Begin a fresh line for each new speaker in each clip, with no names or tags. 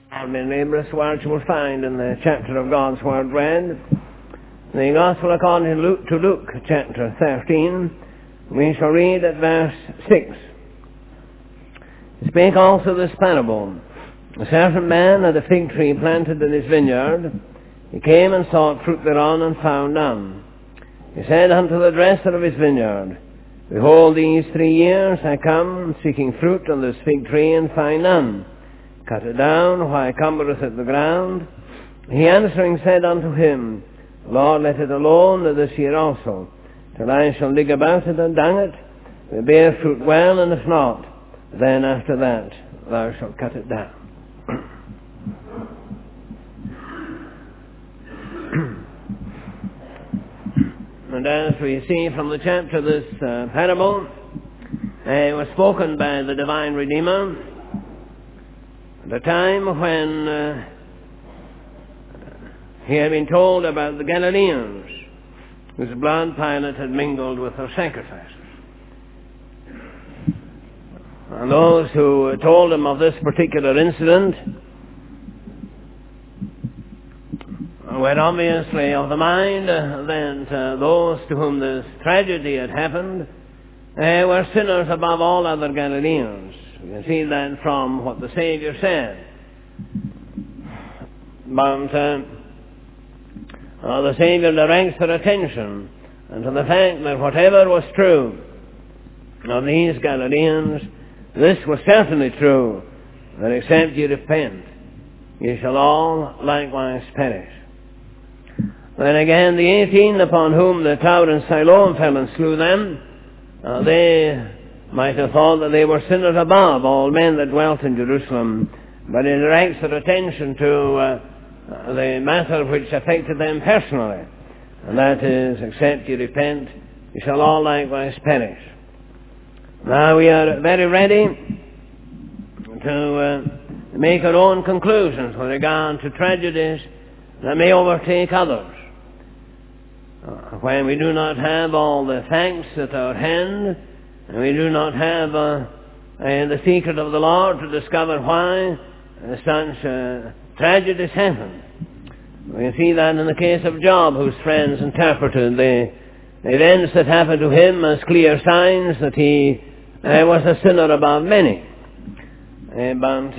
Our laborious words you will find in the chapter of God's Word read. The Gospel according to Luke, chapter 13. We shall read at verse 6. Spake also this parable. A certain man had a fig tree planted in his vineyard. He came and sought fruit thereon, and found none. He said unto the dresser of his vineyard, Behold, these 3 years I come, seeking fruit on this fig tree, and find none. Cut it down, why cumbereth it the ground? He answering said unto him, Lord, let it alone this year also, till I shall dig about it and dung it, will bear fruit well, and if not, then after that thou shalt cut it down. And as we see from the chapter, this parable was spoken by the divine Redeemer at a time when he had been told about the Galileans, whose blood Pilate had mingled with their sacrifices. And those who told him of this particular incident were obviously of the mind that those to whom this tragedy had happened were sinners above all other Galileans. You can see that from what the Savior said. But the Savior directs their attention to the fact that whatever was true of these Galileans, this was certainly true, that except ye repent, ye shall all likewise perish. Then again, the 18 upon whom the tower in Siloam fell and slew them, they might have thought that they were sinners above all men that dwelt in Jerusalem, but it directs their attention to the matter which affected them personally, and that is, except ye repent, ye shall all likewise perish. Now we are very ready to make our own conclusions with regard to tragedies that may overtake others. When we do not have all the facts at our hand, and we do not have the secret of the Lord to discover why such tragedies happen. We see that in the case of Job, whose friends interpreted the events that happened to him as clear signs that he was a sinner above many. But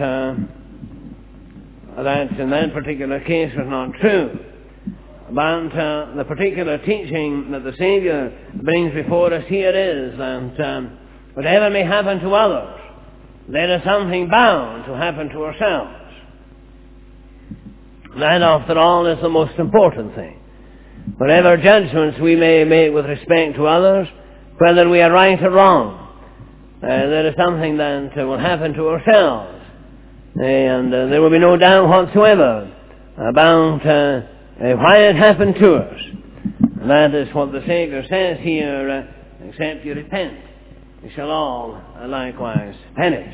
that in that particular case was not true. But the particular teaching that the Savior brings before us here is that whatever may happen to others, there is something bound to happen to ourselves. That, after all, is the most important thing. Whatever judgments we may make with respect to others, whether we are right or wrong, there is something that will happen to ourselves. And there will be no doubt whatsoever about why it happened to us. And that is what the Savior says here, except you repent, you shall all likewise perish.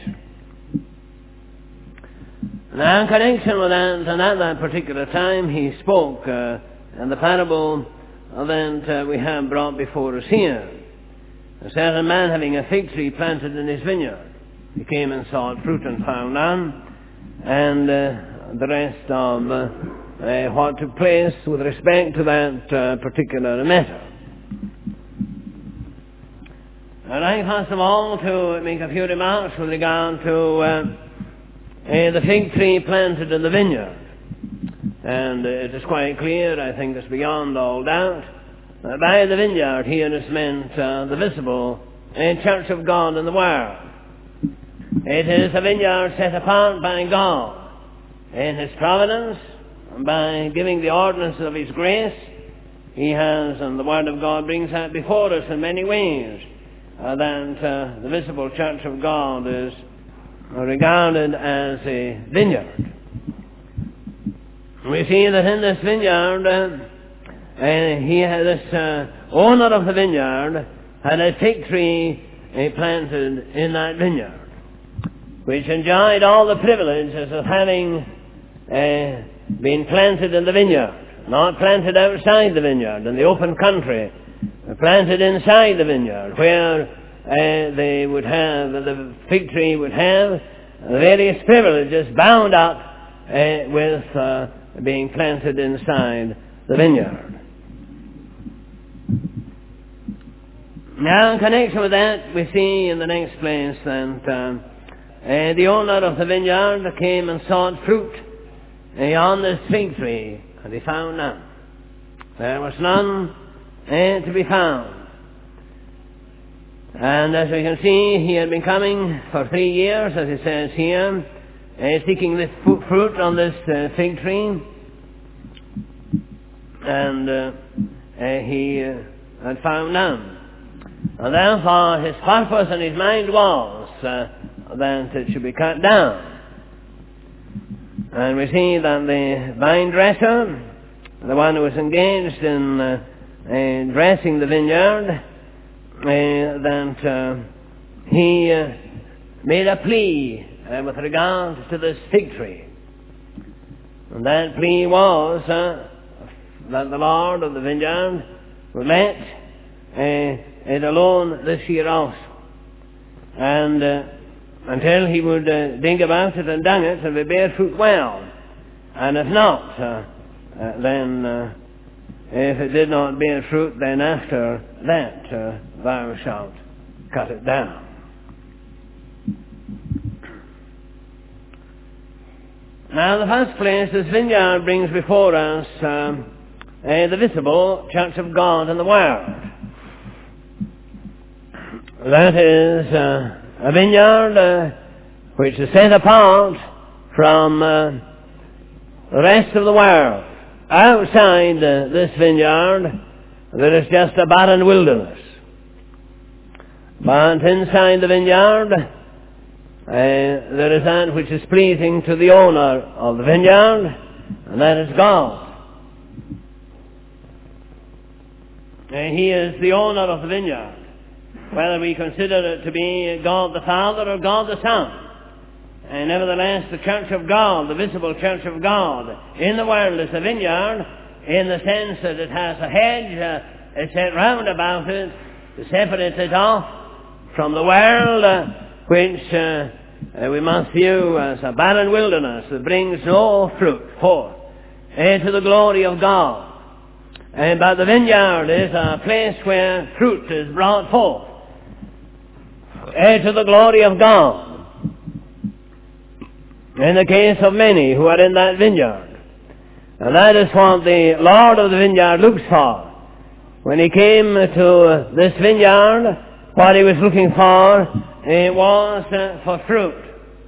Now, in connection with that, and at that particular time, he spoke in the parable that we have brought before us here. A certain man having a fig tree planted in his vineyard, he came and sought fruit and found none, and the rest of what took place with respect to that particular matter. I'd like, first of all, to make a few remarks with regard to the fig tree planted in the vineyard. And it is quite clear, I think it's beyond all doubt, that by the vineyard here is meant the visible church of God in the world. It is a vineyard set apart by God in His providence, and by giving the ordinance of His grace. He has, and the Word of God brings that before us in many ways, that the visible church of God is regarded as a vineyard. We see that in this vineyard, this owner of the vineyard had a fig tree planted in that vineyard, which enjoyed all the privileges of having been planted in the vineyard, not planted outside the vineyard, in the open country, planted inside the vineyard, where the fig tree would have various privileges bound up with being planted inside the vineyard. Now, in connection with that, we see in the next place that the owner of the vineyard came and sought fruit on this fig tree, and he found none. There was none to be found. And as we can see, he had been coming for 3 years, as it says here, seeking this fruit on this fig tree, and he had found none. And therefore his purpose and his mind was that it should be cut down. And we see that the vine dresser, the one who was engaged in dressing the vineyard, that he made a plea with regard to this fig tree. And that plea was that the Lord of the vineyard would let it alone this year also, and until he would dig about it and dung it, and it bear fruit well, and if not, then if it did not bear fruit, then after that thou shalt cut it down. Now, in the first place, this vineyard brings before us the visible church of God in the world. That is a vineyard which is set apart from the rest of the world. Outside this vineyard, there is just a barren wilderness. But inside the vineyard, there is that which is pleasing to the owner of the vineyard, and that is God. He is the owner of the vineyard, whether we consider it to be God the Father or God the Son. And nevertheless, the church of God, the visible church of God in the world, is a vineyard in the sense that it has a hedge set round about it to separate it off from the world, which we must view as a barren wilderness that brings no fruit forth to the glory of God. But the vineyard is a place where fruit is brought forth to the glory of God. In the case of many who are in that vineyard. And that is what the Lord of the vineyard looks for. When he came to this vineyard, what he was looking for was for fruit.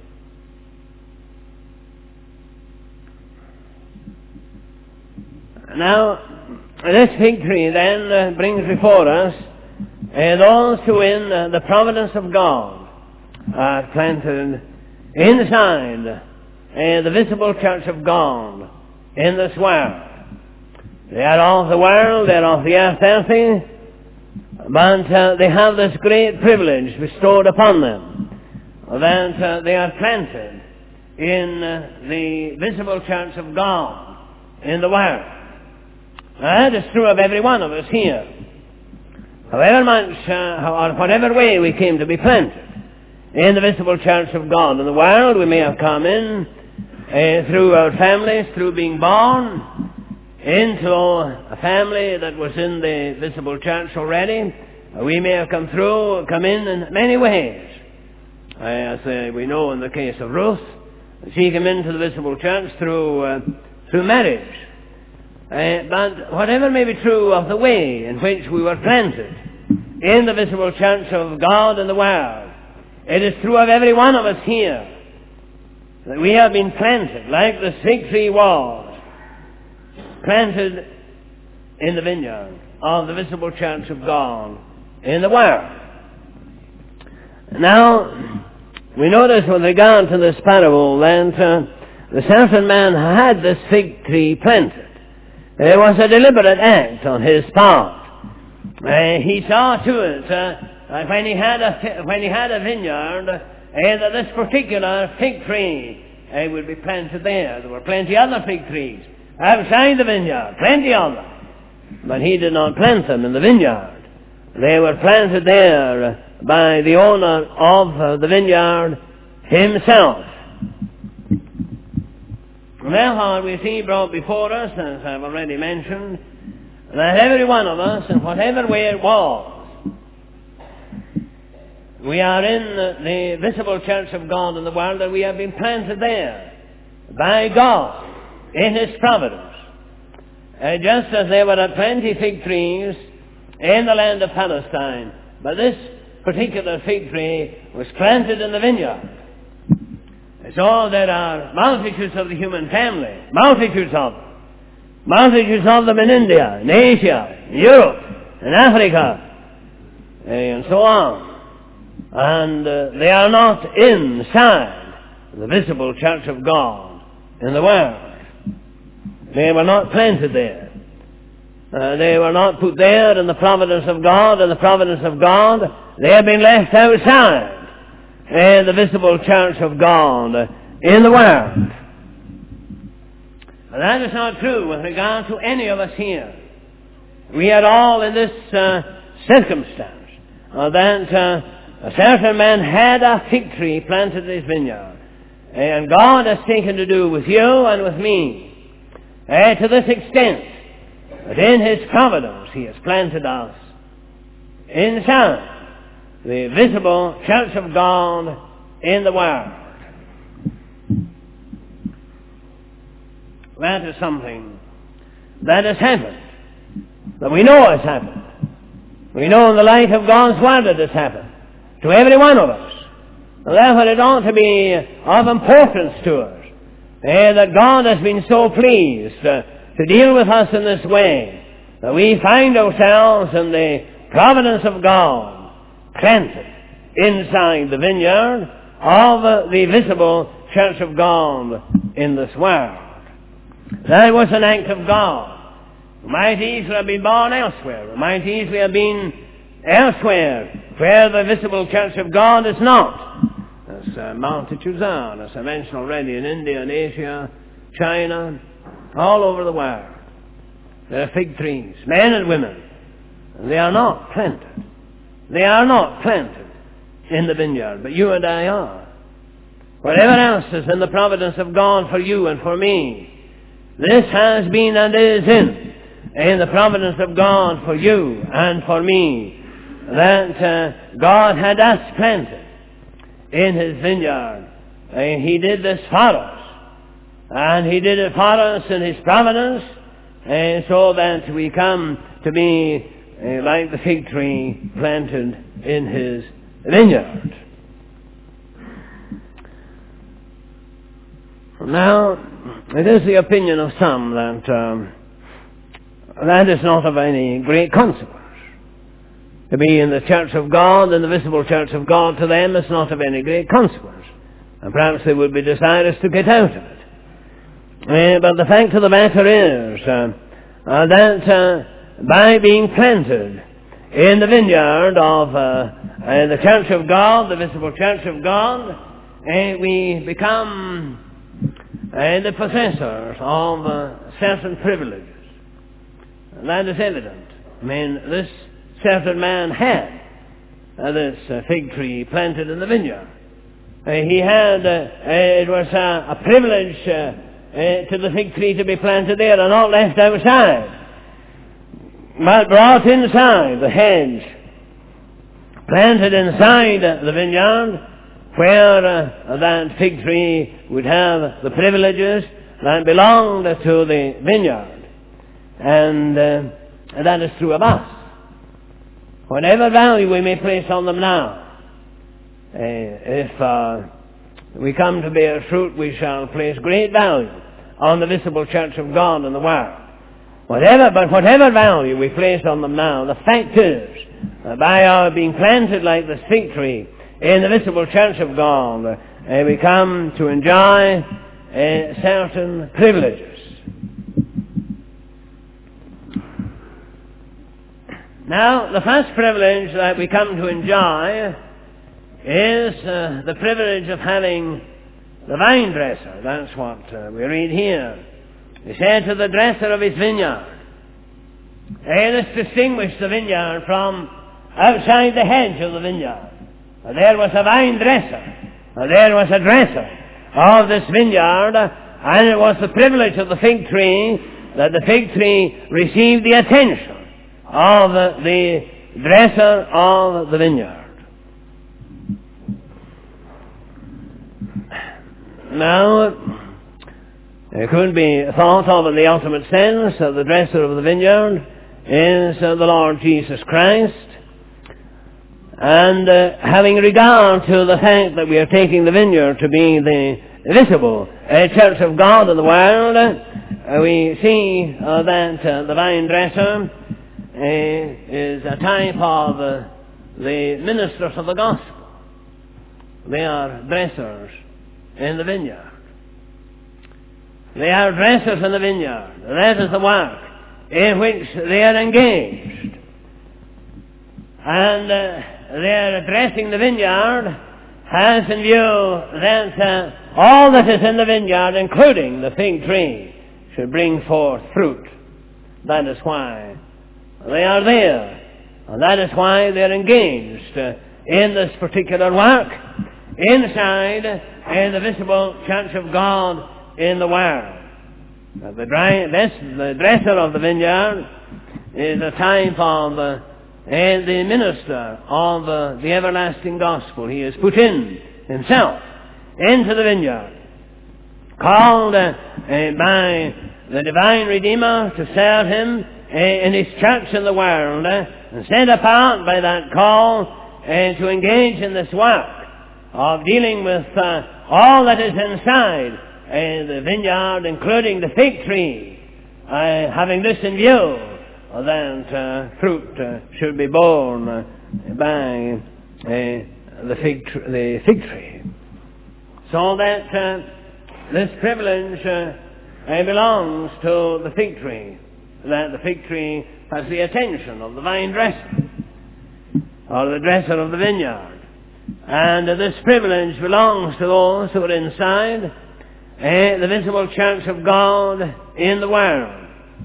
Now, this fig tree then brings before us those who in the providence of God are planted inside the visible church of God in this world. They are of the world, they are of the earth earthy, but they have this great privilege bestowed upon them, that they are planted in the visible church of God in the world. That is true of every one of us here. However much, or whatever way we came to be planted in the visible church of God in the world, we may have come in through our families, through being born into a family that was in the visible church already. We may have come in many ways. As we know in the case of Ruth, she came into the visible church through marriage. But whatever may be true of the way in which we were planted in the visible church of God in the world, it is true of every one of us here that we have been planted, like the fig tree was, planted in the vineyard of the visible church of God in the world. Now, we notice with regard to this parable that the certain man had this fig tree planted. It was a deliberate act on his part. He saw to it that when he had a vineyard, that this particular fig tree would be planted there. There were plenty other fig trees outside the vineyard, plenty of them. But he did not plant them in the vineyard. They were planted there by the owner of the vineyard himself. Therefore, we see brought before us, as I've already mentioned, that every one of us, in whatever way it was, we are in the visible church of God in the world, and we have been planted there by God in His providence. Just as there were plenty fig trees in the land of Palestine, but this particular fig tree was planted in the vineyard. So there are multitudes of the human family, multitudes of them in India, in Asia, in Europe, in Africa, and so on. And they are not inside the visible church of God in the world. They were not planted there. They were not put there in the providence of God. In the providence of God, they have been left outside the visible church of God in the world. But that is not true with regard to any of us here. We are all in this circumstance that a certain man had a fig tree planted in his vineyard, and God has taken to do with you and with me to this extent that in His providence He has planted us inside the visible church of God in the world. That is something that has happened, that we know has happened. We know in the light of God's Word that has happened to every one of us. And therefore it ought to be of importance to us that God has been so pleased to deal with us in this way, that we find ourselves in the providence of God, planted inside the vineyard of the visible church of God in this world. That was an act of God. We might easily have been born elsewhere. We might easily have been elsewhere where the visible church of God is not. As multitudes are, as I mentioned already, in India and Asia, China, all over the world. There are fig trees, men and women, and they are not planted. They are not planted in the vineyard, but you and I are. Whatever else is in the providence of God for you and for me, this has been and is in the providence of God for you and for me, that God had us planted in His vineyard. And He did this for us. And He did it for us in His providence, and so that we come to be like the fig tree planted in His vineyard. Now, it is the opinion of some that that is not of any great consequence. To be in the church of God, in the visible church of God, to them is not of any great consequence. And perhaps they would be desirous to get out of it. But the fact of the matter is that by being planted in the vineyard of the church of God, the visible church of God, we become the possessors of certain privileges. And that is evident. I mean, this certain man had this fig tree planted in the vineyard. He had, it was a privilege to the fig tree to be planted there and not left outside, but brought inside the hedge, planted inside the vineyard, where that fig tree would have the privileges that belonged to the vineyard. And that is true of us. Whatever value we may place on them now, if we come to bear fruit, we shall place great value on the visible church of God in the world. Whatever value we place on them now, the fact is, by our being planted like the fig tree in the visible church of God, we come to enjoy certain privileges. Now, the first privilege that we come to enjoy is the privilege of having the vine dresser. That's what we read here. He said to the dresser of his vineyard, this distinguished the vineyard from outside the hedge of the vineyard. There was a vine dresser. There was a dresser of this vineyard, And it was the privilege of the fig tree that the fig tree received the attention of the dresser of the vineyard. Now, it could be thought of in the ultimate sense that the dresser of the vineyard is the Lord Jesus Christ. And having regard to the fact that we are taking the vineyard to be the visible church of God in the world, we see that the vine dresser is a type of the ministers of the gospel. They are dressers in the vineyard. They are dressers in the vineyard. That is the work in which they are engaged. And their dressing the vineyard has in view that all that is in the vineyard, including the fig tree, should bring forth fruit. That is why they are there. And that is why they are engaged in this particular work inside the visible church of God in the world. The dresser of the vineyard is a type of the minister of the everlasting gospel. He has put in himself into the vineyard, called by the divine Redeemer to serve him in his church in the world, and set apart by that call to engage in this work of dealing with all that is inside the vineyard, including the fig tree, having this in view, that fruit should be borne by the fig tree. So that this privilege belongs to the fig tree, that the fig tree has the attention of the vine dresser, or the dresser of the vineyard. And this privilege belongs to those who are inside the visible church of God in the world.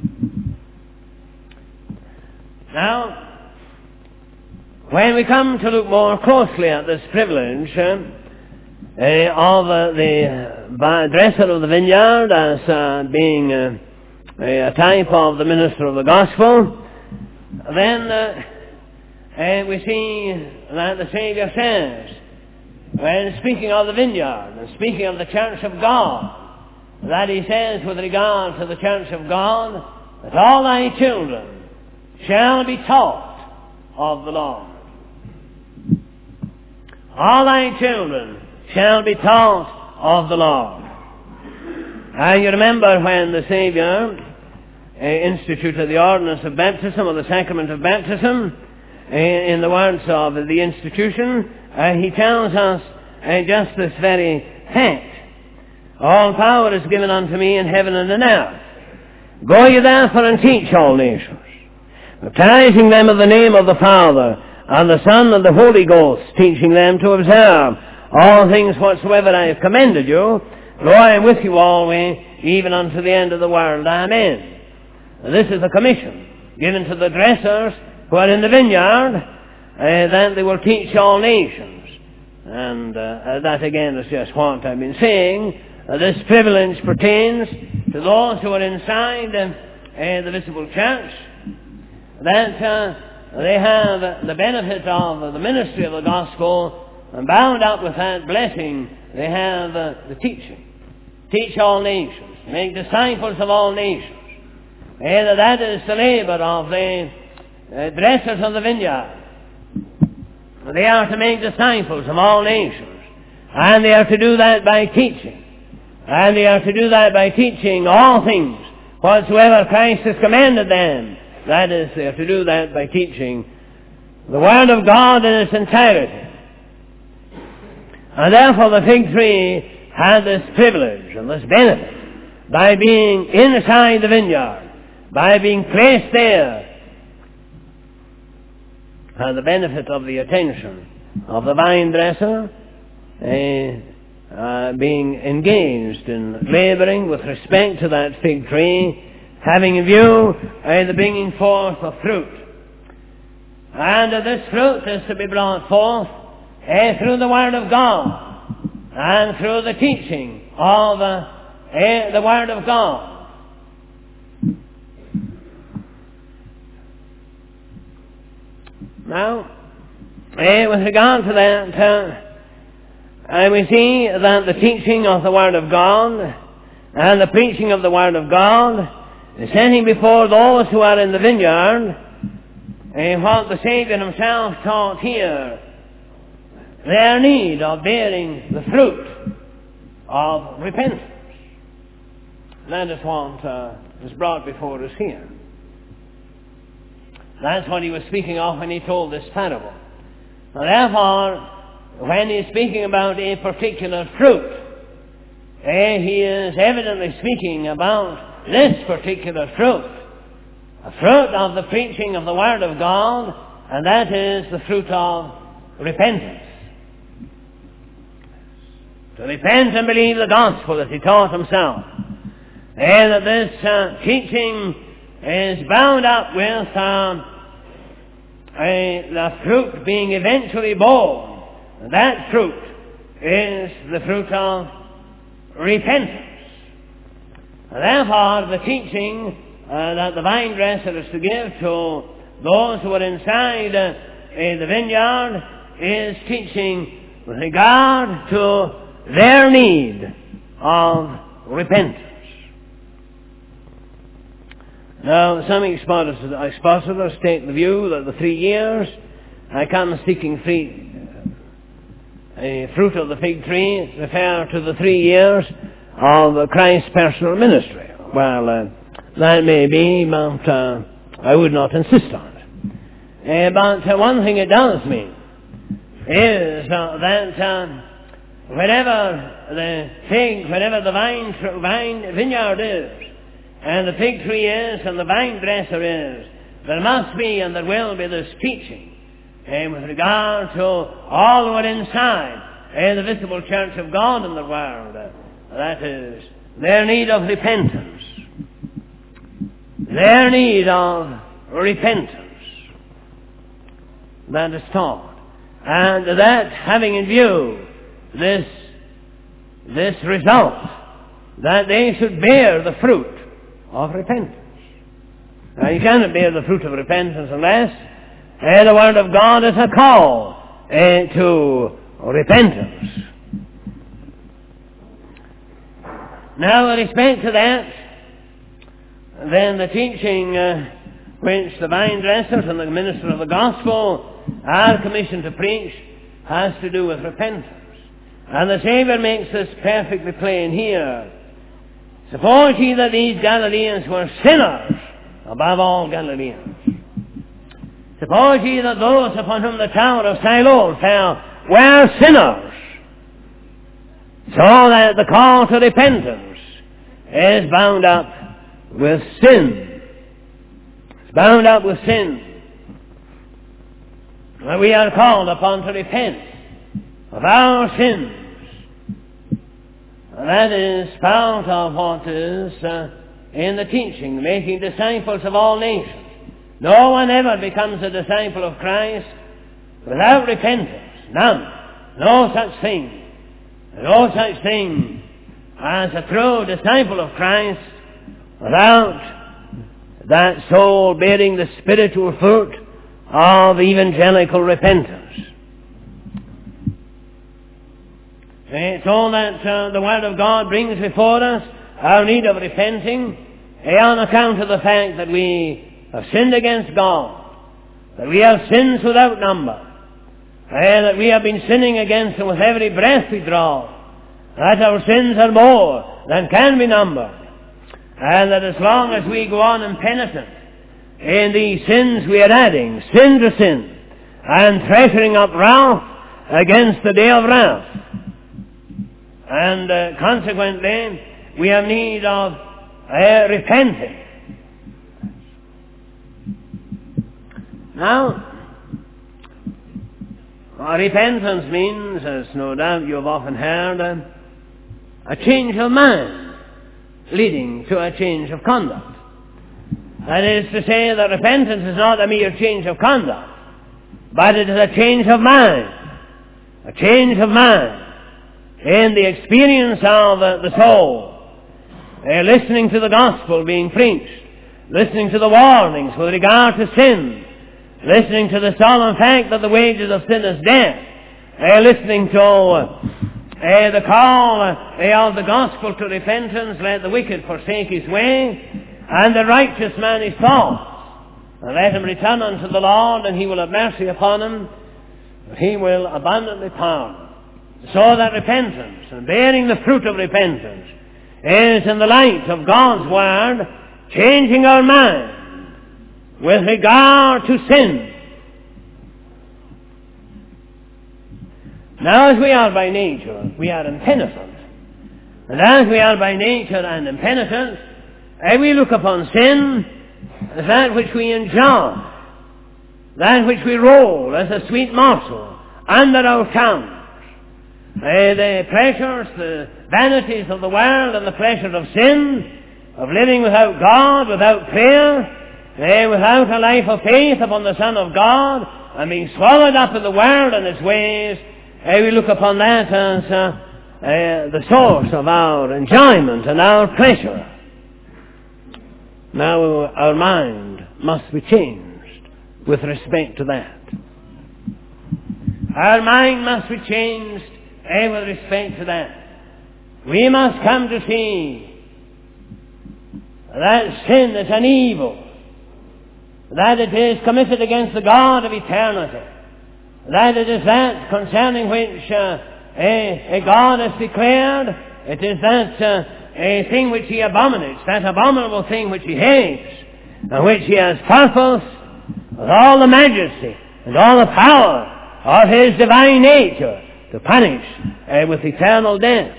Now, when we come to look more closely at this privilege of the dresser of the vineyard as being a type of the minister of the gospel, then we see that the Saviour says, when speaking of the vineyard and speaking of the church of God, that he says with regard to the church of God, that all thy children shall be taught of the Lord. All thy children shall be taught of the Lord. And you remember when the Saviour instituted the ordinance of baptism, or the sacrament of baptism, in the words of the institution, he tells us just this very fact. All power is given unto me in heaven and in earth. Go ye therefore and teach all nations, baptizing them in the name of the Father, and the Son, and the Holy Ghost, teaching them to observe all things whatsoever I have commanded you. Lo, I am with you always, even unto the end of the world. Amen. And this is the commission given to the dressers who are in the vineyard, that they will teach all nations. And that again is just what I've been saying. This privilege pertains to those who are inside the visible church, that they have the benefit of the ministry of the gospel, and bound up with that blessing, they have the teaching. Teach all nations. Make disciples of all nations. And that is the labor of the dressers of the vineyard. They are to make disciples of all nations. And they are to do that by teaching. And they are to do that by teaching all things whatsoever Christ has commanded them. That is, they are to do that by teaching the Word of God in its entirety. And therefore the fig tree had this privilege and this benefit by being inside the vineyard, by being placed there, had the benefit of the attention of the vine dresser, being engaged in labouring with respect to that fig tree, having in view the bringing forth of fruit. And this fruit is to be brought forth through the Word of God and through the teaching of the Word of God. Now, with regard to that, we see that the teaching of the Word of God and the preaching of the Word of God is setting before those who are in the vineyard what the Saviour himself taught here, their need of bearing the fruit of repentance. That is what is brought before us here. That's what he was speaking of when he told this parable. Now, therefore, when he's speaking about a particular fruit, he is evidently speaking about this particular fruit, a fruit of the preaching of the Word of God, and that is the fruit of repentance. To repent and believe the gospel that he taught himself. And that this teaching is bound up with the fruit being eventually born. That fruit is the fruit of repentance. Therefore, the teaching that the vine dresser is to give to those who are inside the vineyard is teaching with regard to their need of repentance. Now, some expositors take the view that the 3 years I come seeking fruit of the fig tree refer to the 3 years of Christ's personal ministry. Well, that may be, but I would not insist on it. But one thing it does mean is that wherever the vine vineyard is, and the fig tree is, and the vine dresser is, there must be and there will be this teaching with regard to all who are inside the visible church of God in the world. That is, their need of repentance. Their need of repentance. That is taught. And that, having in view this result, that they should bear the fruit of repentance. Now, you cannot bear the fruit of repentance unless the Word of God is a call to repentance. Now, with respect to that, then the teaching which the vine dressers and the minister of the gospel are commissioned to preach has to do with repentance. And the Saviour makes this perfectly plain here. Suppose ye that these Galileans were sinners above all Galileans. Suppose ye that those upon whom the tower of Siloam fell were sinners, so that the call to repentance is bound up with sin. It's bound up with sin. And we are called upon to repent of our sins. And that is part of what is in the teaching, making disciples of all nations. No one ever becomes a disciple of Christ without repentance. None. No such thing. No such thing as a true disciple of Christ without that soul bearing the spiritual fruit of evangelical repentance. So that the Word of God brings before us our need of repenting on account of the fact that we have sinned against God, that we have sins without number, that we have been sinning against Him with every breath we draw, that our sins are more than can be numbered, and that as long as we go on impenitent in these sins, we are adding sin to sin and treasuring up wrath against the day of wrath. And consequently, we have need of repenting. Now, repentance means, as no doubt you have often heard, a change of mind leading to a change of conduct. That is to say that repentance is not a mere change of conduct, but it is a change of mind. A change of mind in the experience of the soul. listening to the gospel being preached, listening to the warnings with regard to sin, listening to the solemn fact that the wages of sin is death, listening to the call of the gospel to repentance, let the wicked forsake his way, and the righteous man his thoughts, and let him return unto the Lord, and he will have mercy upon him, but he will abundantly pardon. So that repentance, and bearing the fruit of repentance, is in the light of God's Word, changing our mind with regard to sin. Now, as we are by nature, we are impenitent. And as we are by nature and impenitent, we look upon sin as that which we enjoy, that which we roll as a sweet morsel under our tongue. The pleasures, the vanities of the world and the pleasure of sin, of living without God, without prayer, without a life of faith upon the Son of God, and being swallowed up in the world and its ways, we look upon that as the source of our enjoyment and our pleasure. Now our mind must be changed with respect to that. Our mind must be changed with respect to that. We must come to see that sin is an evil, that it is committed against the God of eternity, that it is that concerning which God has declared, it is that a thing which he abominates, that abominable thing which he hates, and which he has purposed with all the majesty and all the power of his divine nature to punish with eternal death.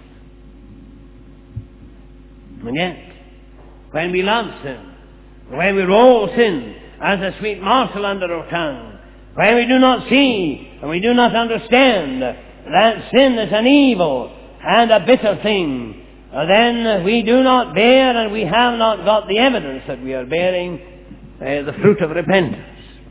And yet, when we love sin, when we roll sin as a sweet morsel under our tongue, when we do not see and we do not understand that sin is an evil and a bitter thing, then we do not bear, and we have not got the evidence that we are bearing the fruit of repentance.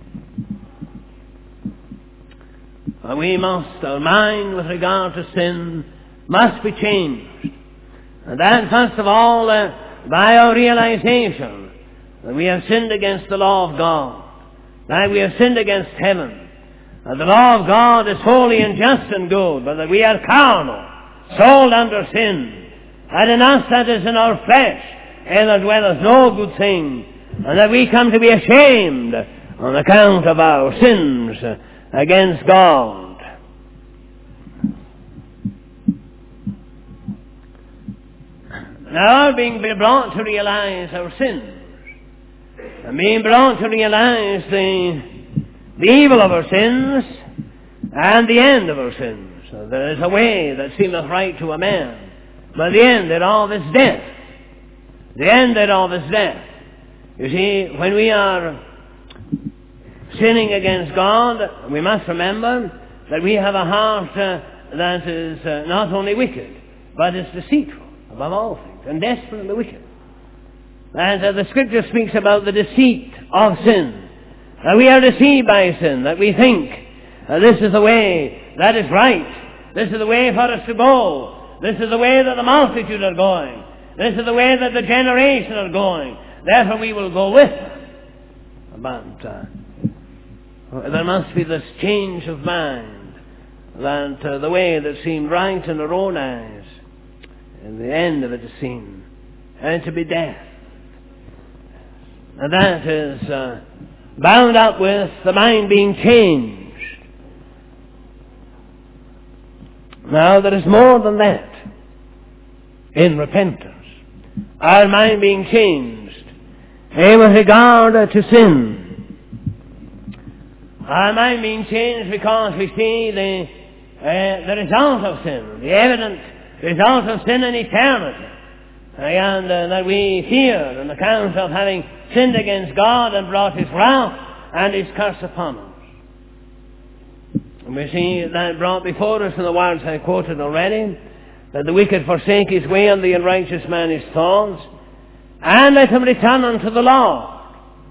Our mind with regard to sin must be changed. And that, first of all, by our realization that we have sinned against the law of God, that we have sinned against heaven, that the law of God is holy and just and good, but that we are carnal, sold under sin, that in us, that is in our flesh, as well as no good thing, and that we come to be ashamed on account of our sins against God. Now, being brought to realize our sins, and being brought to realize the evil of our sins, and the end of our sins. So there is a way that seemeth right to a man, but the end thereof is death. The end thereof is death. You see, when we are sinning against God, we must remember that we have a heart that is not only wicked, but is deceitful above all things, and desperately wicked. And the Scripture speaks about the deceit of sin. That we are deceived by sin, that we think this is the way that is right. This is the way for us to go. This is the way that the multitude are going. This is the way that the generation are going. Therefore we will go with them. But there must be this change of mind, that the way that seemed right in our own eyes, and the end of it is seen, and to be death. And that is bound up with the mind being changed. Now, there is more than that in repentance. Our mind being changed with regard to sin. Our mind being changed because we see the result of sin, the evident result of sin in eternity. And that we fear on account of having sinned against God and brought his wrath and his curse upon us. And we see that brought before us in the words I quoted already, that the wicked forsake his way and the unrighteous man his thoughts, and let him return unto the Lord.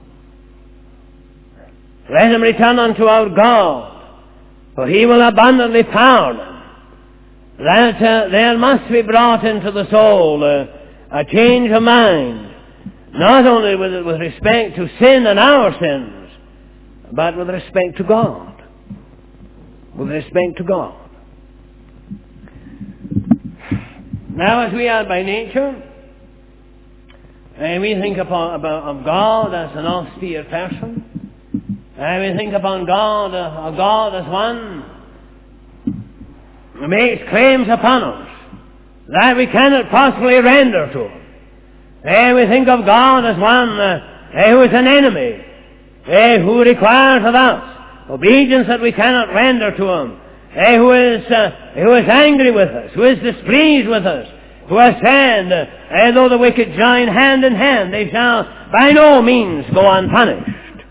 Let him return unto our God, for he will abundantly pardon. That there must be brought into the soul a change of mind, not only with respect to sin and our sins, but with respect to God. With respect to God. Now, as we are by nature, we think of God as an austere person. We think upon God as one who makes claims upon us that we cannot possibly render to him. We think of God as one who is an enemy, who requires of us obedience that we cannot render to him, who is angry with us, who is displeased with us, who has said, though the wicked join hand in hand, they shall by no means go unpunished.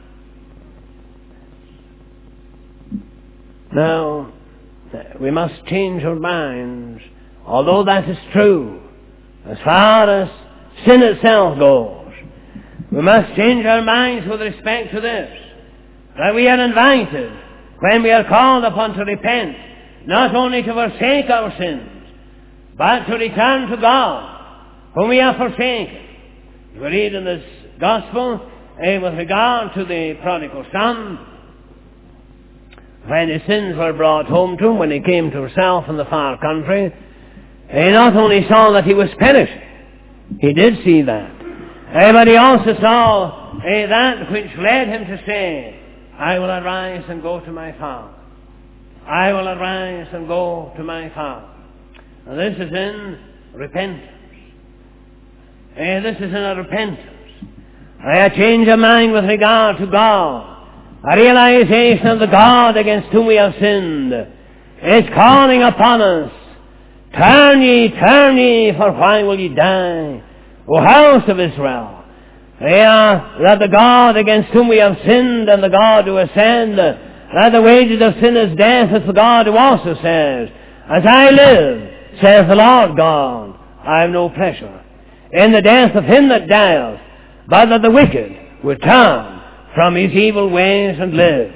Now, we must change our minds, although that is true, as far as sin itself goes. We must change our minds with respect to this, that we are invited, when we are called upon to repent, not only to forsake our sins, but to return to God, whom we have forsaken. We read in this Gospel, with regard to the prodigal son, when his sins were brought home to him, when he came to himself in the far country, he not only saw that he was perishing, he did see that, but he also saw that which led him to say, I will arise and go to my Father. I will arise and go to my Father. And this is in repentance. This is in a repentance. A change of mind with regard to God. A realization of the God against whom we have sinned is calling upon us. Turn ye, for why will ye die, O house of Israel? That the God against whom we have sinned, and the God who has said that the wages of sin is death, is the God who also says, as I live, says the Lord God, I have no pleasure in the death of him that dieth, but that the wicked would turn from his evil ways and live.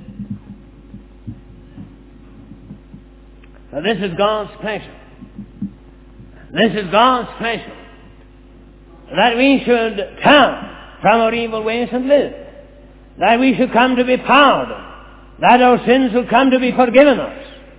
Now, this is God's pleasure. This is God's pleasure, that we should turn from our evil ways and live, that we should come to be pardoned, that our sins will come to be forgiven us.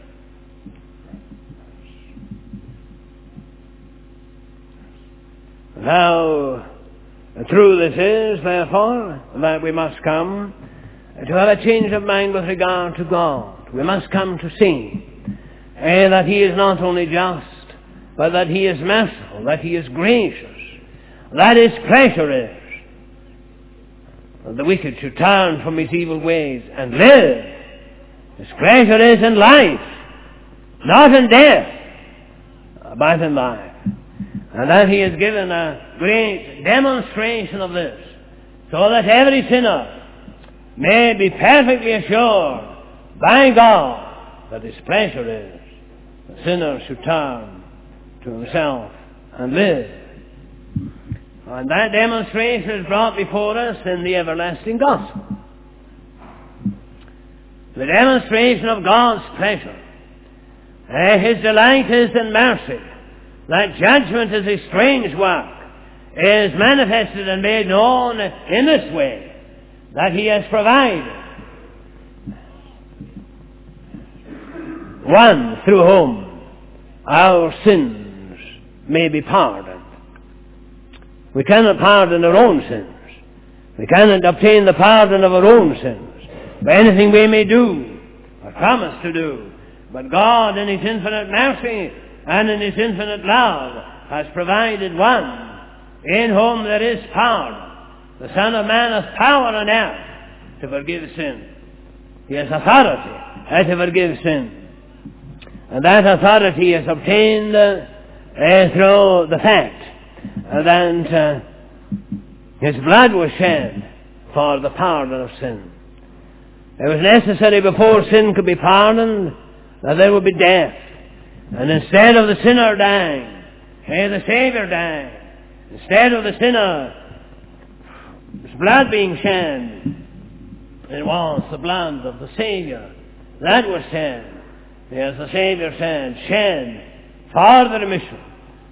Now, true this is, therefore, that we must come to have a change of mind with regard to God. We must come to see that he is not only just, but that he is merciful, that he is gracious, that his pleasure is that the wicked should turn from his evil ways and live. His pleasure is in life, not in death, but in life. And that he has given a great demonstration of this, so that every sinner may be perfectly assured by God that his pleasure is the sinner should turn to himself and live. And that demonstration is brought before us in the everlasting gospel. The demonstration of God's pleasure. His delight is in mercy. That judgment is a strange work, is manifested and made known in this way, that he has provided one through whom our sins may be pardoned. We cannot pardon our own sins. We cannot obtain the pardon of our own sins by anything we may do or promise to do. But God, in his infinite mercy and in his infinite love, has provided one in whom there is pardon. The Son of Man has power on earth to forgive sin. He has authority to forgive sin. And that authority is obtained through the fact that his blood was shed for the pardon of sin. It was necessary before sin could be pardoned that there would be death. And instead of the sinner dying, the Savior died. Instead of the sinner, his blood being shed, it was the blood of the Savior that was shed. As the Savior said, shed for the remission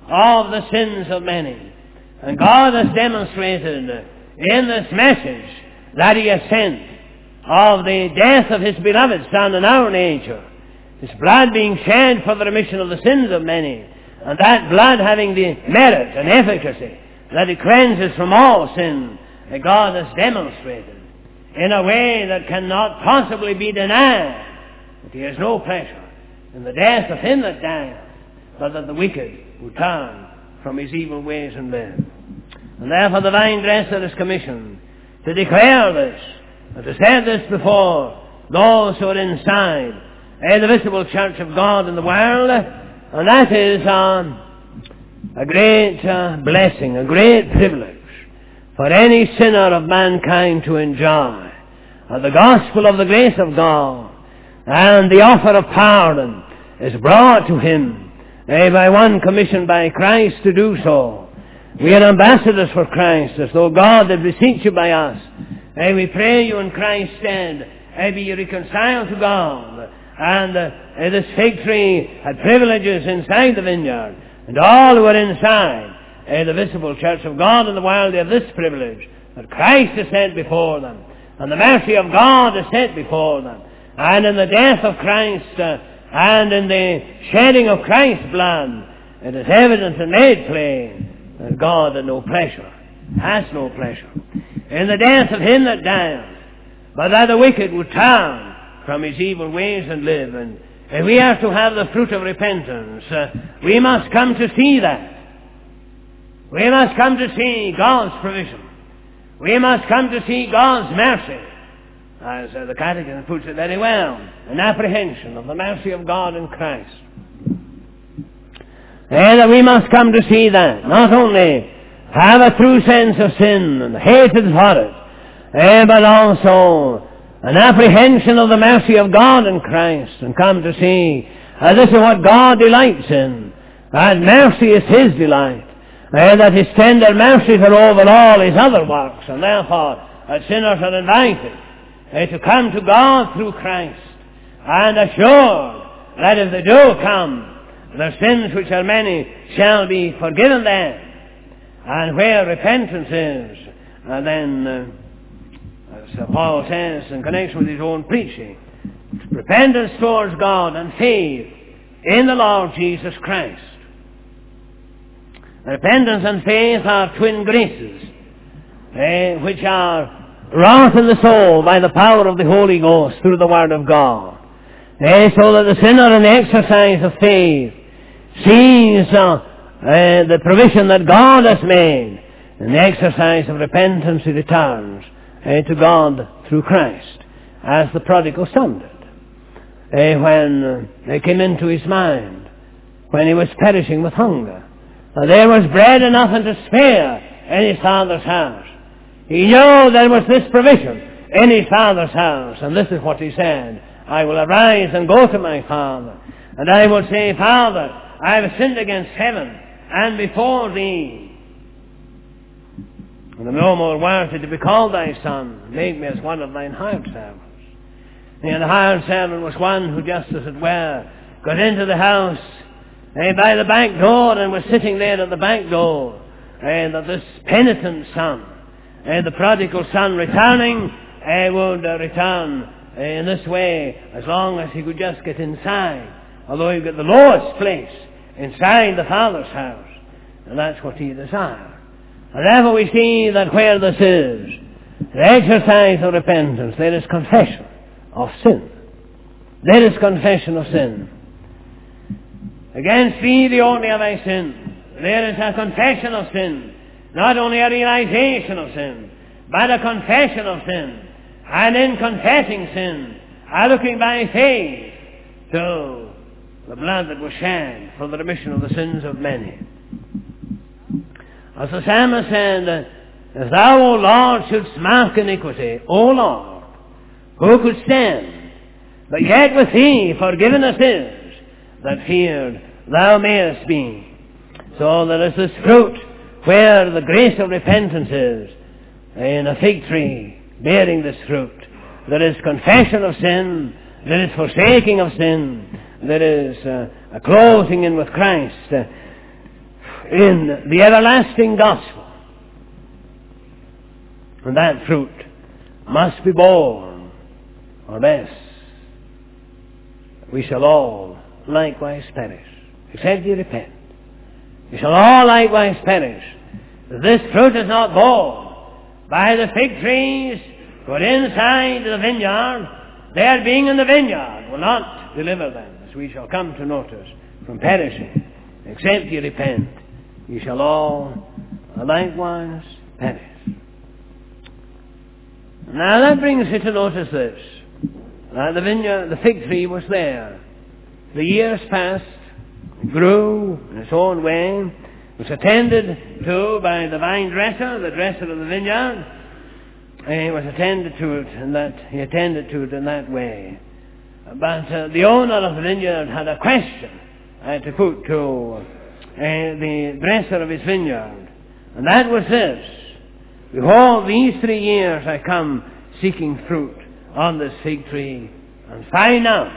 of the sins of many. And God has demonstrated in this message that He has sent of the death of His beloved Son in our nature, His blood being shed for the remission of the sins of many, and that blood having the merit and efficacy that it cleanses from all sin, that God has demonstrated in a way that cannot possibly be denied that He has no pleasure in the death of him that dieth, but that the wicked would turn from his evil ways and live. And therefore the vine dresser is commissioned to declare this, and to set this before those who are inside the visible church of God in the world, and that is a great blessing, a great privilege for any sinner of mankind to enjoy. The gospel of the grace of God and the offer of pardon is brought to him by one commissioned by Christ to do so. We are ambassadors for Christ, as though God had beseech you by us. We pray you in Christ's stead, be you reconciled to God. And this fig tree had privileges inside the vineyard, and all who are inside the visible church of God in the world, they have this privilege, that Christ is set before them, and the mercy of God is set before them. And in the death of Christ and in the shedding of Christ's blood, it is evident and made plain that God had no pleasure, has no pleasure in the death of him that dieth, but that the wicked would turn from his evil ways and live. And if we are to have the fruit of repentance, we must come to see that. We must come to see God's provision. We must come to see God's mercy, as the Catechism puts it very well, an apprehension of the mercy of God in Christ. And we must come to see that, not only have a true sense of sin and hatred for it, but also an apprehension of the mercy of God in Christ, and come to see this is what God delights in, that mercy is His delight, that His tender mercies are over all His other works, and therefore sinners are invited to come to God through Christ, and assured that if they do come, their sins, which are many, shall be forgiven them. And where repentance is, then, as Paul says in connection with his own preaching, repentance towards God and faith in the Lord Jesus Christ. Repentance and faith are twin graces, which are wrought in the soul by the power of the Holy Ghost through the Word of God. So that the sinner in the exercise of faith sees the provision that God has made. In the exercise of repentance he returns to God through Christ, as the prodigal son did, when they came into his mind, when he was perishing with hunger. There was bread enough and to spare in his father's house. He knew there was this provision in his father's house, and this is what he said: I will arise and go to my father, and I will say, Father, I have sinned against heaven and before thee, and I'm no more worthy to be called thy son. Make me as one of thine hired servants. And the hired servant was one who, just as it were, got into the house by the back door, and was sitting there at the back door, and that this penitent son, the prodigal son, returning, would return in this way as long as he could just get inside, although he got the lowest place inside the Father's house. And that's what he desired. And therefore we see that where this is the exercise of repentance, there is confession of sin. There is confession of sin. Against thee, the only have I sinned. There is a confession of sin. Not only a realization of sin, but a confession of sin. And in confessing sin, looking by faith to the blood that was shed for the remission of the sins of many. As the psalmist said, if thou, O Lord, shouldst mark iniquity, O Lord, who could stand? But yet with thee forgiveness is, that feared thou mayest be. So there is this fruit where the grace of repentance is, in a fig tree bearing this fruit. There is confession of sin, there is forsaking of sin, there is a closing in with Christ. in the everlasting gospel. And that fruit must be borne, or else we shall all likewise perish, except ye repent. We shall all likewise perish. If this fruit is not borne by the fig trees put inside the vineyard, their being in the vineyard will not deliver them, as we shall come to notice, from perishing. Except ye repent, ye shall all likewise perish. Now that brings you to notice this. The vineyard, the fig tree was there. The years passed, it grew in its own way, was attended to by the vine dresser, the dresser of the vineyard. He was attended to it, and he attended to it in that way. But the owner of the vineyard had a question to put to the dresser of his vineyard, and that was this: behold, these 3 years I come seeking fruit on this fig tree, and find none.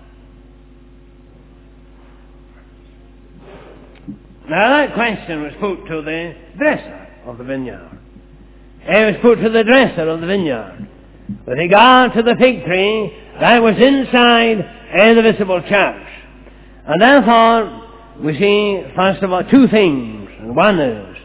Now that question was put to the dresser of the vineyard. It was put to the dresser of the vineyard with regard to the fig tree that was inside the visible church. And therefore, we see, first of all, 2 things. And one is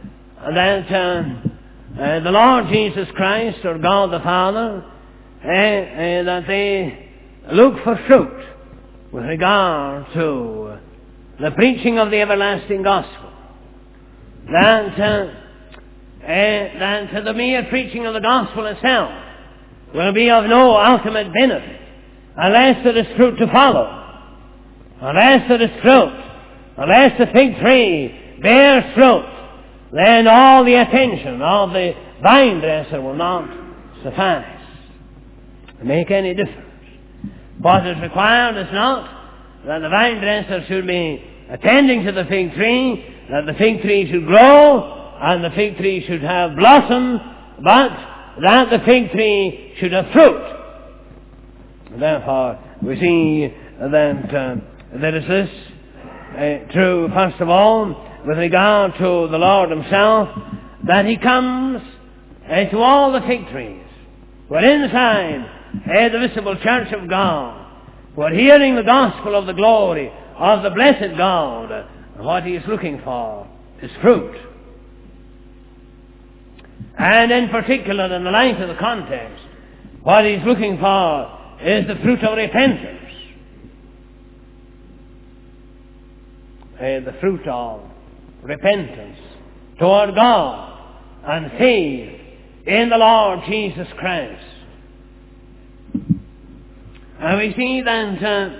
that the Lord Jesus Christ, or God the Father, that they look for fruit with regard to the preaching of the everlasting gospel. That the mere preaching of the gospel itself will be of no ultimate benefit unless there is fruit to follow. Unless there is fruit, unless the fig tree bears fruit, then all the attention of the vine dresser will not suffice to make any difference. What is required is not that the vine dresser should be attending to the fig tree, that the fig tree should grow, and the fig tree should have blossom, but that the fig tree should have fruit. Therefore, we see that there is this true, first of all, with regard to the Lord himself, that he comes to all the fig trees who are inside the visible church of God, who are hearing the gospel of the glory of the blessed God. And what he is looking for is fruit. And in particular, in the light of the context, what he's looking for is the fruit of repentance. The fruit of repentance toward God and faith in the Lord Jesus Christ. And we see that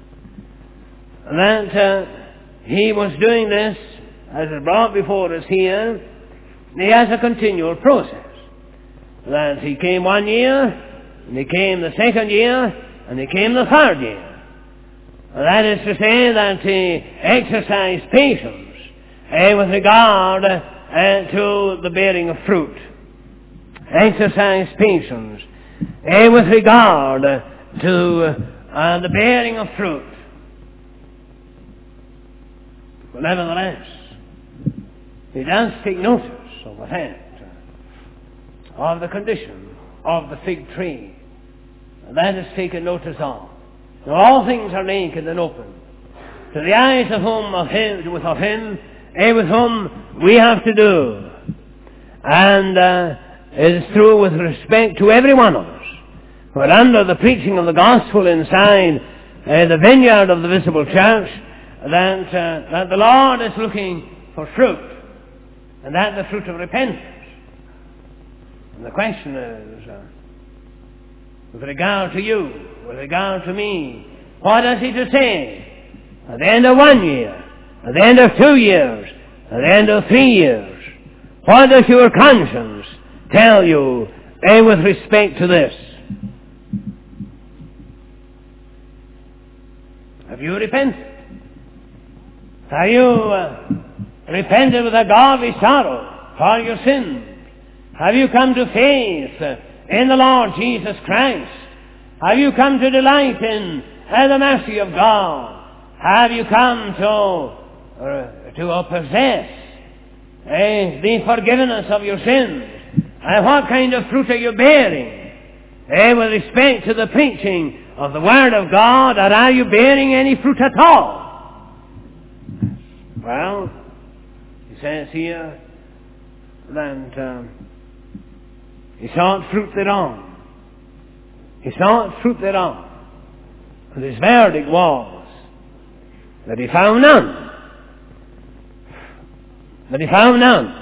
he was doing this, as is brought before us here. He has a continual process. That he came 1 year, and he came the 2nd year, and he came the 3rd year. That is to say that he exercised patience with regard to the bearing of fruit. Exercised patience with regard to the bearing of fruit. But nevertheless, he does take notice of the fact of the condition of the fig tree. And that is taken notice of. Now, all things are naked and open to the eyes of him with whom we have to do. And it is true with respect to every one of us who are under the preaching of the gospel inside the vineyard of the visible church, that the Lord is looking for fruit, and that the fruit of repentance. And the question is, with regard to you, with regard to me, what has he to say at the end of 1 year, at the end of 2 years, at the end of 3 years? What does your conscience tell you with respect to this? Have you repented? Have you repented with a godly sorrow for your sins? Have you come to faith in the Lord Jesus Christ? Have you come to delight in the mercy of God? Have you come to possess the forgiveness of your sins. What kind of fruit are you bearing with respect to the preaching of the Word of God, or are you bearing any fruit at all? Well, he says here that he sought fruit thereon. He sought fruit thereon. And his verdict was that he found none. That he found none.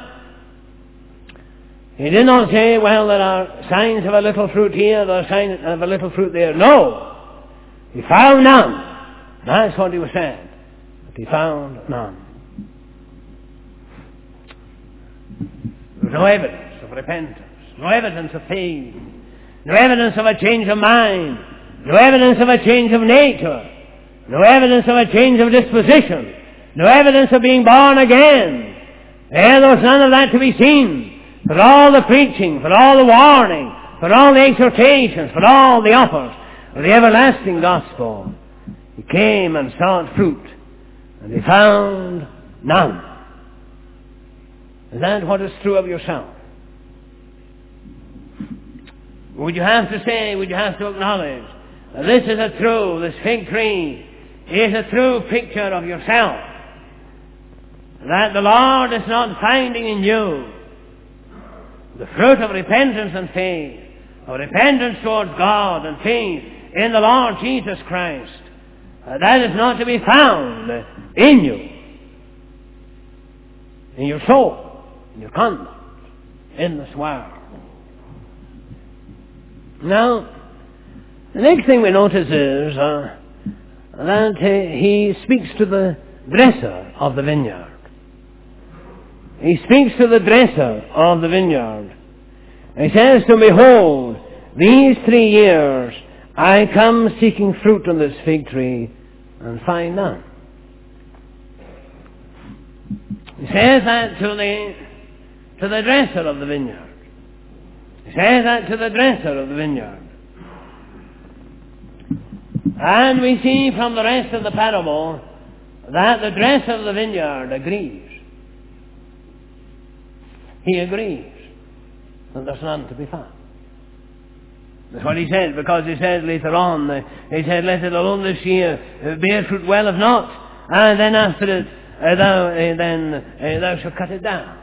He did not say, well, there are signs of a little fruit here, there are signs of a little fruit there. No. He found none. That's what he was saying. That he found none. There was no evidence of repentance, no evidence of faith, no evidence of a change of mind, no evidence of a change of nature, no evidence of a change of disposition, no evidence of being born again. There was none of that to be seen. For all the preaching, for all the warning, for all the exhortations, for all the offers of the everlasting gospel, he came and sought fruit, and he found none. Is that what is true of yourself? Would you have to say, would you have to acknowledge that this fig tree is a true picture of yourself? That the Lord is not finding in you the fruit of repentance and faith, of repentance towards God and faith in the Lord Jesus Christ. That is not to be found in you, in your soul, in your conduct, in this world. Now, the next thing we notice is that he speaks to the dresser of the vineyard. He speaks to the dresser of the vineyard. He says to him, behold, these 3 years I come seeking fruit on this fig tree and find none. He says that to the dresser of the vineyard. He says that to the dresser of the vineyard. And we see from the rest of the parable that the dresser of the vineyard agrees. He agrees that there's none to be found. That's what he said, because he said later on, he said, let it alone this year, bear fruit well if not, and then after it, thou shalt cut it down.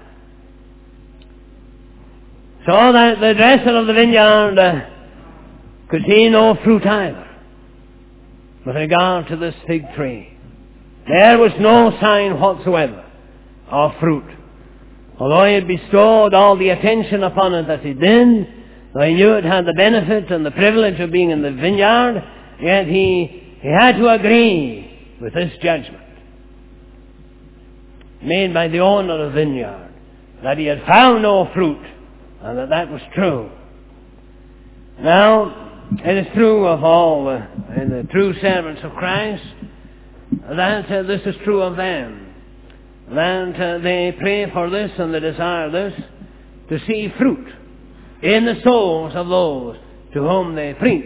So that the dresser of the vineyard could see no fruit either with regard to this fig tree. There was no sign whatsoever of fruit. Although he had bestowed all the attention upon it that he did, though he knew it had the benefit and the privilege of being in the vineyard, yet he had to agree with this judgment made by the owner of the vineyard, that he had found no fruit, and that was true. Now, it is true of all the true servants of Christ that this is true of them. That they pray for this and they desire this, to see fruit in the souls of those to whom they preach.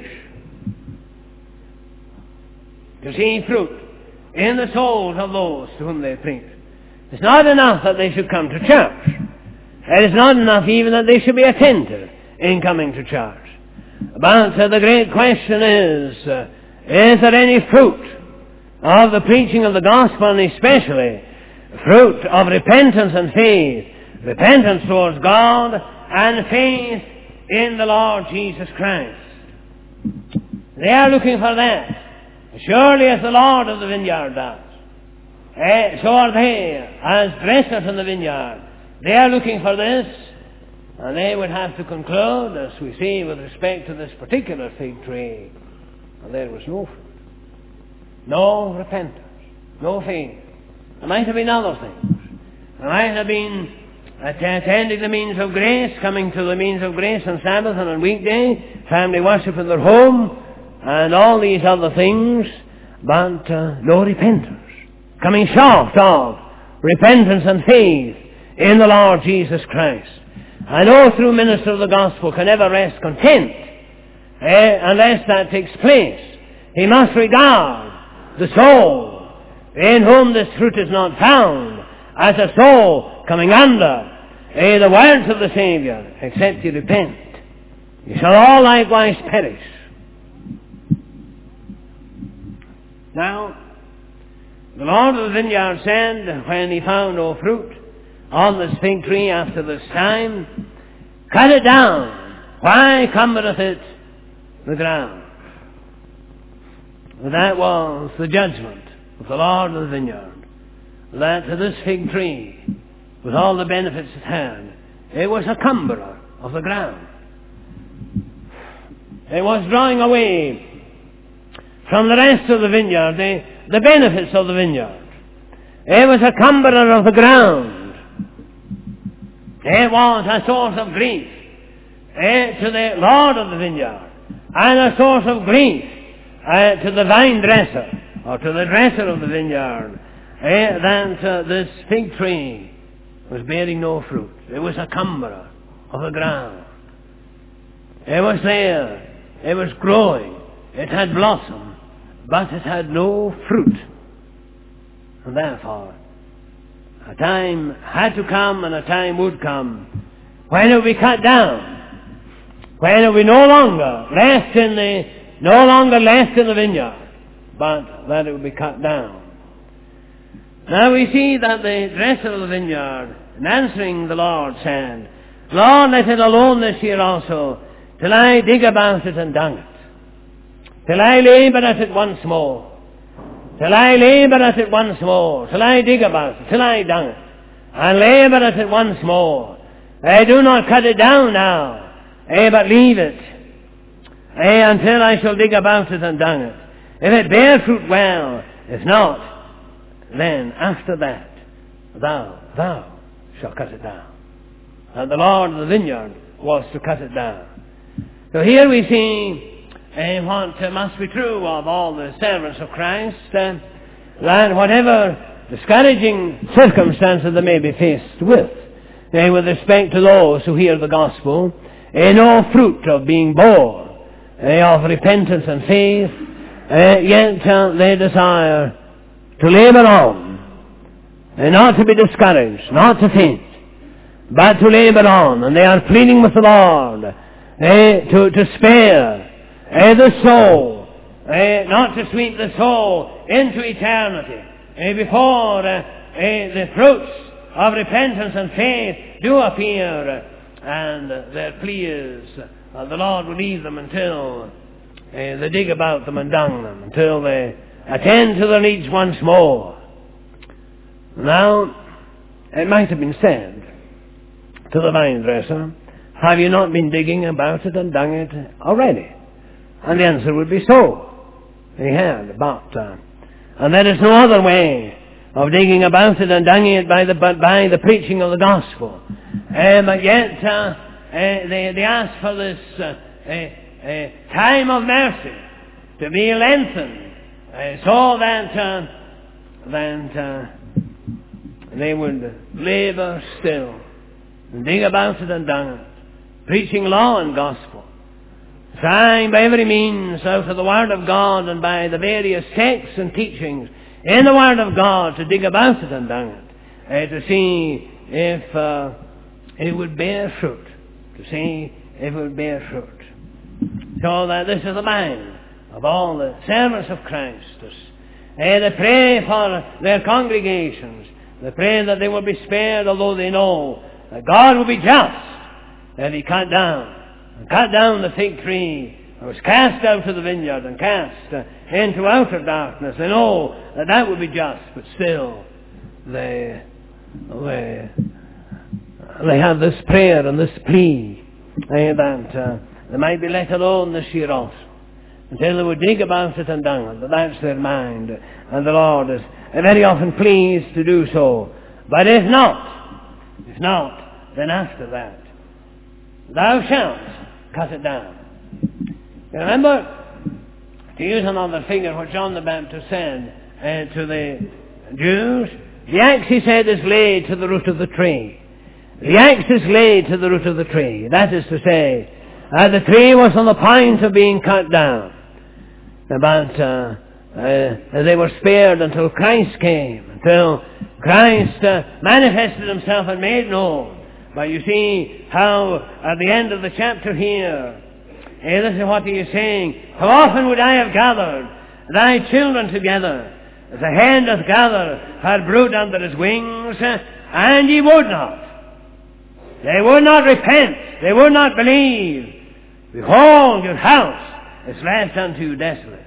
To see fruit in the souls of those to whom they preach. It's not enough that they should come to church. It is not enough even that they should be attentive in coming to church. But the great question is there any fruit of the preaching of the gospel, and especially fruit of repentance and faith, repentance towards God and faith in the Lord Jesus Christ? They are looking for that, surely as the Lord of the vineyard does. So are they, as dressers in the vineyard. They are looking for this, and they would have to conclude, as we see with respect to this particular fig tree, that there was no fruit, no repentance, no faith. There might have been other things. There might have been attending the means of grace, coming to the means of grace on Sabbath and on weekday, family worship in their home, and all these other things, but no repentance. Coming short of repentance and faith in the Lord Jesus Christ. And no true minister of the gospel can ever rest content unless that takes place. He must regard the soul in whom this fruit is not found as a soul coming under the words of the Saviour, except you repent, you shall all likewise perish. Now, the Lord of the vineyard said, when he found no fruit on this fig tree after this time, cut it down. Why cumbereth it the ground? That was the judgment of the Lord of the vineyard. That to this fig tree, with all the benefits it had, it was a cumberer of the ground. It was drawing away from the rest of the vineyard, the benefits of the vineyard. It was a cumberer of the ground. It was a source of grief to the Lord of the vineyard, and a source of grief to the vine dresser, or to the dresser of the vineyard, that this fig tree was bearing no fruit. It was a cumberer of the ground. It was there. It was growing. It had blossom, but it had no fruit. And therefore, a time had to come, and a time would come when it would be cut down, when it would be no longer left in the vineyard, but that it would be cut down. Now we see that the dresser of the vineyard, in answering the Lord, said, Lord, let it alone this year also, till I dig about it and dung it, till I labour at it once more, till I labour at it once more, till I dig about it, till I dung it, and labour at it once more. I do not cut it down now, but leave it, until I shall dig about it and dung it. If it bear fruit, well; if not, then after that thou shalt cut it down. And the Lord of the vineyard was to cut it down. So here we see what must be true of all the servants of Christ, that whatever discouraging circumstances they may be faced with respect to those who hear the gospel, no fruit of being born of repentance and faith, yet they desire to labour on, and not to be discouraged, not to faint, but to labour on. And they are pleading with the Lord to spare the soul, not to sweep the soul into eternity before the fruits of repentance and faith do appear. And their plea is the Lord will leave them until they dig about them and dung them, until they attend to their needs once more. Now, it might have been said to the vine dresser, have you not been digging about it and dung it already? And the answer would be so. He had, but and there is no other way of digging about it and dunging it but by the preaching of the gospel. But yet they ask for this time of mercy to be lengthened, so that they would labour still and dig about it and dung it, preaching law and gospel, trying by every means out of the Word of God and by the various texts and teachings in the Word of God to dig about it and dung it, to see if it would bear fruit, So that this is the mind of all the servants of Christ. They pray for their congregations. They pray that they will be spared, although they know that God will be just, that He cut down the fig tree that was cast out of the vineyard and cast into outer darkness. They know that would be just, but still they have this prayer and this plea that they might be let alone this year also, until they would dig about it and dung it. That's their mind, and the Lord is very often pleased to do so. But if not, then after that, thou shalt cut it down. You remember, to use another figure, what John the Baptist said to the Jews, the axe, he said, is laid to the root of the tree. The axe is laid to the root of the tree. That is to say, the tree was on the point of being cut down. But They were spared until Christ came, until Christ manifested himself and made known. But you see how at the end of the chapter here, this is what he is saying. How often would I have gathered thy children together, as a hen doth gather her brood under his wings, and ye would not. They would not repent. They would not believe. Behold, your house is left unto you desolate.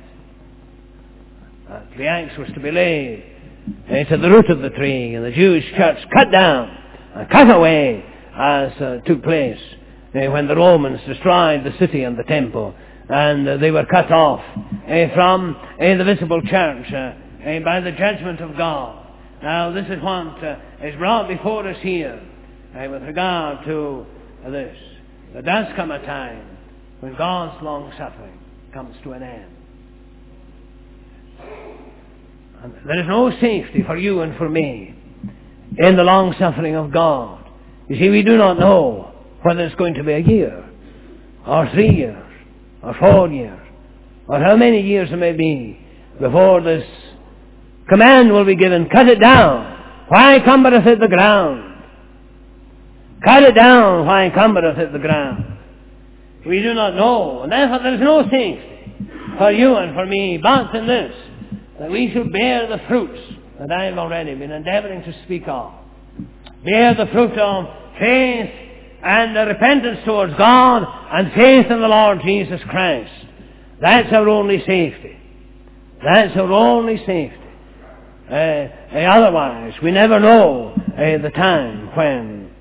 The axe was to be laid to the root of the tree, and the Jewish church cut down and cut away, as took place when the Romans destroyed the city and the temple, and they were cut off from the visible church by the judgment of God. Now this is what is brought before us here with regard to this. There does come a time when God's long-suffering comes to an end. And there is no safety for you and for me in the long-suffering of God. You see, we do not know whether it's going to be a year, or 3 years, or 4 years, or how many years it may be before this command will be given. Cut it down. Why cumbereth it the ground? Cut it down. Why cumbereth it the ground? We do not know, and therefore there is no safety for you and for me, but in this, that we should bear the fruits that I have already been endeavouring to speak of. Bear the fruit of faith and repentance towards God and faith in the Lord Jesus Christ. That's our only safety. That's our only safety. Otherwise, we never know the time when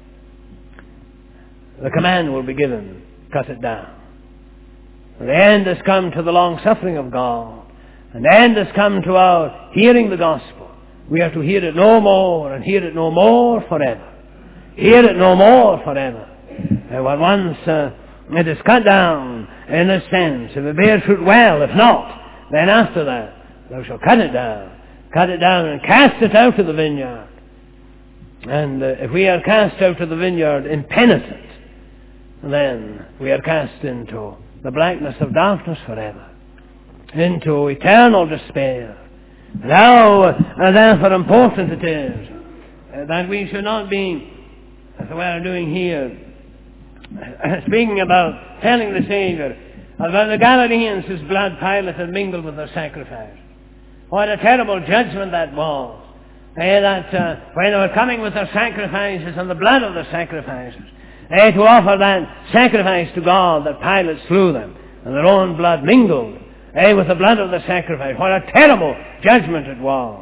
the command will be given, cut it down. The end has come to the long-suffering of God, and the end has come to our hearing the gospel. We are to hear it no more, and hear it no more forever. Hear it no more forever. When once it is cut down, in a sense, if it bears fruit, well. If not, then after that, thou shalt cut it down. Cut it down and cast it out of the vineyard. And if we are cast out of the vineyard impenitent, then we are cast into the blackness of darkness forever, into eternal despair. Now, therefore, important it is that we should not be, as we are doing here, speaking about telling the Saviour about the Galileans whose blood Pilate had mingled with their sacrifice. What a terrible judgment that was. That when they were coming with their sacrifices and the blood of their sacrifices, to offer that sacrifice to God, that Pilate slew them, and their own blood mingled with the blood of the sacrifice. What a terrible judgment it was.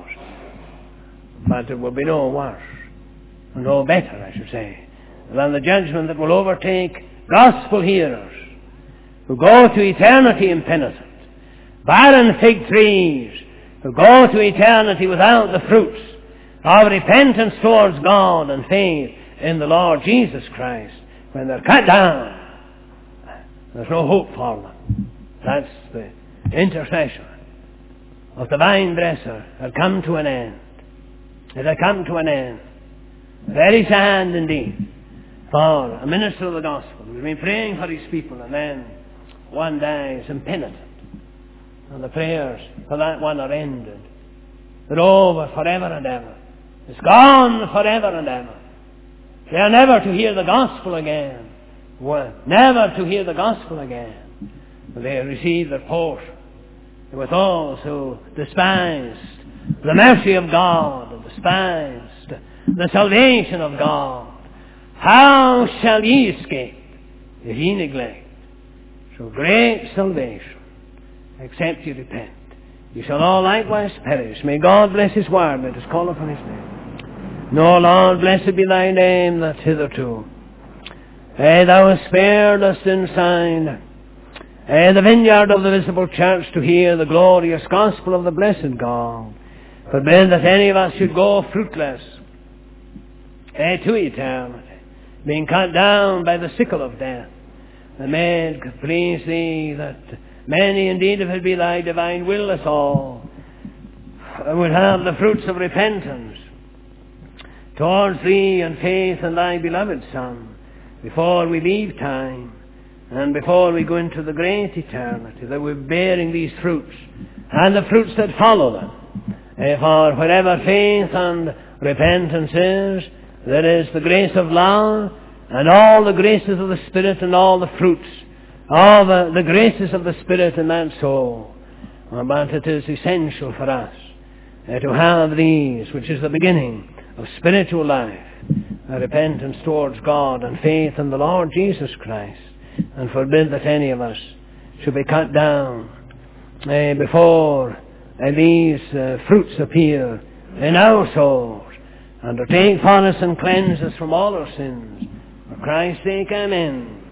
But it will be no worse, no better, I should say, than the judgment that will overtake gospel hearers who go to eternity impenitent, barren fig trees who go to eternity without the fruits of repentance towards God and faith in the Lord Jesus Christ. When they're cut down, there's no hope for them. That's the intercession of the vine dresser had come to an end. It had come to an end. Very sad indeed for a minister of the gospel who's been praying for his people, and then one dies impenitent, and the prayers for that one are ended. They're over forever and ever. It's gone forever and ever. They are never to hear the gospel again. Never to hear the gospel again. They receive their portion with those who despised the mercy of God and despised the salvation of God. How shall ye escape if ye neglect so great salvation, except ye repent? You shall all likewise perish. May God bless his word. Let us call upon his name. No, Lord, blessed be thy name that hitherto thou hast spared us inside the vineyard of the visible church to hear the glorious gospel of the blessed God. Forbid that any of us should go fruitless to eternity, being cut down by the sickle of death. And may it please thee that many indeed, if it be thy divine will, us all would have the fruits of repentance towards thee and faith in thy beloved Son before we leave time. and before we go into the great eternity, that we're bearing these fruits, and the fruits that follow them. For wherever faith and repentance is, there is the grace of love, and all the graces of the Spirit, and all the fruits of the graces of the Spirit in that soul. But it is essential for us to have these, which is the beginning of spiritual life, repentance towards God and faith in the Lord Jesus Christ, and forbid that any of us should be cut down before these fruits appear in our souls, and to take for us and cleanse us from all our sins. For Christ's sake, amen.